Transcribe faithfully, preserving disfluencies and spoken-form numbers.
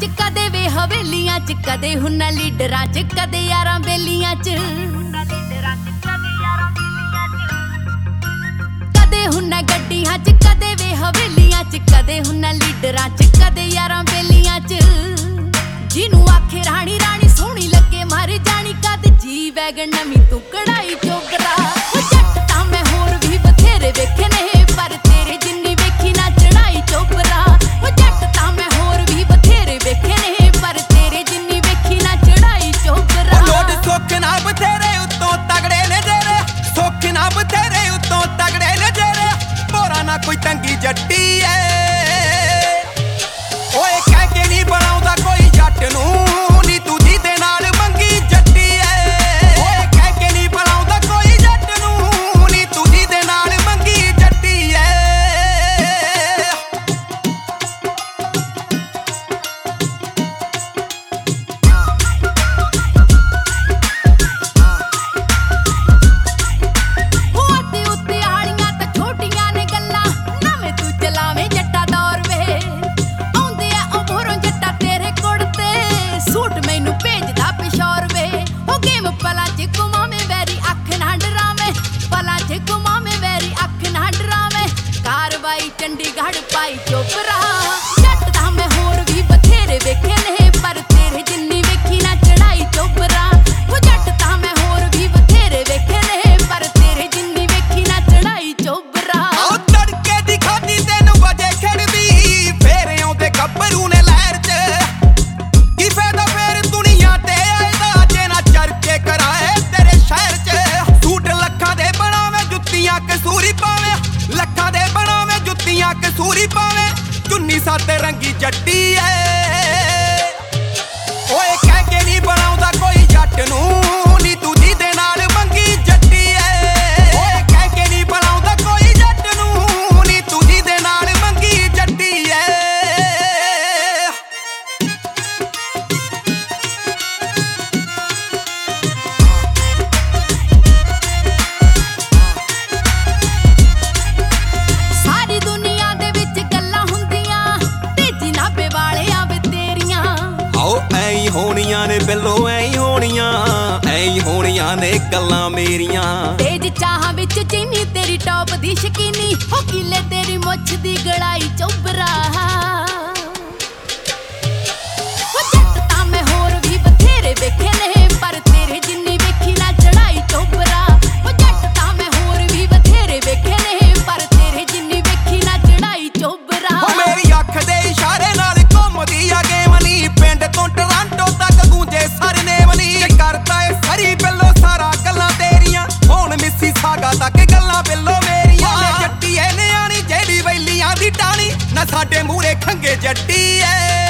च कदे वे हवेलियां च कदे हुन्ना लीडरां च कदे यारां बेलियां च कदे हुन्ना गड्डियां च कदे वे हवेलियां च कदे हुन्ना लीडरां च कदे यारां बेलियां च जिनू आखे रानी रानी सोहनी लगे मारे जानी कद जी वैगन नवी तू कढ़ाई चोबरा जट तां मैं होर भी बथेरे वेखे ने पर तेरे जिन्नी वेखी ना चढ़ाई चोबरा जट तां मैं होर भी बथेरे वेखे ने पर तेरे जिन्नी वेखी ना चढ़ाई चोबरा लोड सुख ना बथेरे उत्तों तगड़े ने जेरे सुख ना बथेरे उत्तों तगड़े ने जेरे बोरा ना कोई तंगी जट्टी है ओए कह के नहीं बनाउंदा कोई जट नूं नी तू जीदे नाल मंगी जट्टी है ओए कह के नहीं बनाउंदा कोई जट नूं नी तू जीदे नाल मंगी जट्टी है होते उत्ते आड़ियां तां छोटियां ने गल्लां नवें तू चलावें जट्टा दौर वे आउंदे आ उभरों जट्टा तेरे कुड़ते सूट मैनू भेजदा पिशौर वे ओ गेम पला च घुमावें वैरी अख ना डरावें पला च घुमावें वैरी अख ना डरावें कारवाई चंडीगढ़ पाई चोपरा जट दा मैं होर भी बथेरे वेखे ने पर तेरे जिन्नी वेखी ना चढ़ाई चोपरा ओ जट दा मैं होर भी बथेरे वेखे ने पर तेरे जिन्नी वेखी ना चढ़ाई चोपरा आओ तड़के दी खादी तेनू वजे खड़दी फेर आउंदे गब्बरू ने लहर च की फायदा फेर दुनिया ते आएदा जे ना चरके कराए तेरे शहर च सूट लखां दे बनावे जुत्तियां कसूरी पावे लखां दे बनावे जुत्तियां कसूरी पावे चुन्नी साते रंगी जट्टी है ओए कह के नहीं बनाउंदा कोई जट नूं नी तू जीदे नाल मंगी जट्टी है ओए कह के नहीं बनाउंदा कोई जट नूं नी तू जीदे नाल मंगी जट्टी है सारी दुनिया दे विच गल्लां हुंदियां तेजी नाभे वालियां वे तेरियां आओ ऐ होनियां ने बिल्लो ऐ होनियां ऐ होनियां ने गल्लां मेरियां तेज चाह विच चीनी तेरी टॉप दी शकीनी हो किले तेरी मुੱਛ दी गड़ाई चोबरा ओ जट तां मैं होर भी बथेरे वेखे ने पर तेरे जिन्नी वेखी ना चढ़ाई चोबरा ओ जट तां मैं होर भी बथेरे वेखे ने पर तेरे जिन्नी वेखी ना चढ़ाई चोबरा ओ मेरी अख दे इशारे नाल घुमदी आ गेम नी पिंड तो टोरंटो तक गूंजे सारे नेम नी करता ए सरी बिल्लो सारा गल्लां तेरियां हुण मिस्सी सागा तक गल्लां बिल्लो मेरियां जट्टी ए नियाणी जेड़ी वैलियां दी टाणी ना साडे मूहरे खंगे जट्टी ए